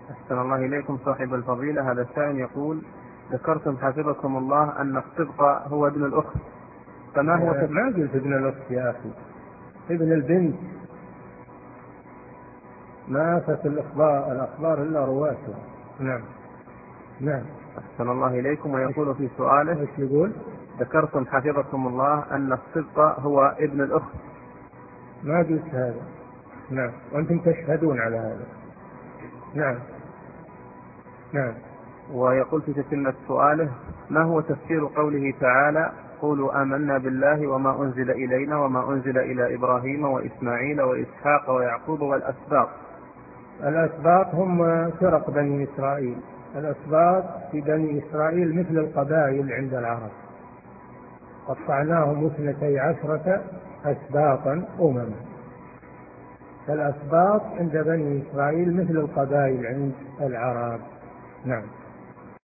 أحسن الله إليكم صاحب الفضيلة. هذا السائل يقول: ذكرتم حفظكم الله أن الصبط هو ابن الأخت، فما هو ما قلت ابن الأخت يا أخي، ابن البنت، ما أتت الأخبار إلا رواتها. نعم نعم. أحسن الله إليكم. ويقول في سؤاله: ايش يقول؟ ذكرتم حفظكم الله أن الصبط هو ابن الأخت. ما قلت هذا. نعم، وأنتم تشهدون على هذا. نعم نعم. ويقول في تتمة سؤاله: ما هو تفسير قوله تعالى: قولوا آمنا بالله وما أنزل إلينا وما أنزل إلى إبراهيم وإسماعيل وإسحاق ويعقوب والأسباط؟ الأسباط هم فرق بني إسرائيل. الأسباط في بني إسرائيل مثل القبائل عند العرب، قطعناهم 12 أسباطا أمما. فالأسباط عند بني إسرائيل مثل القبائل عند العرب. نعم.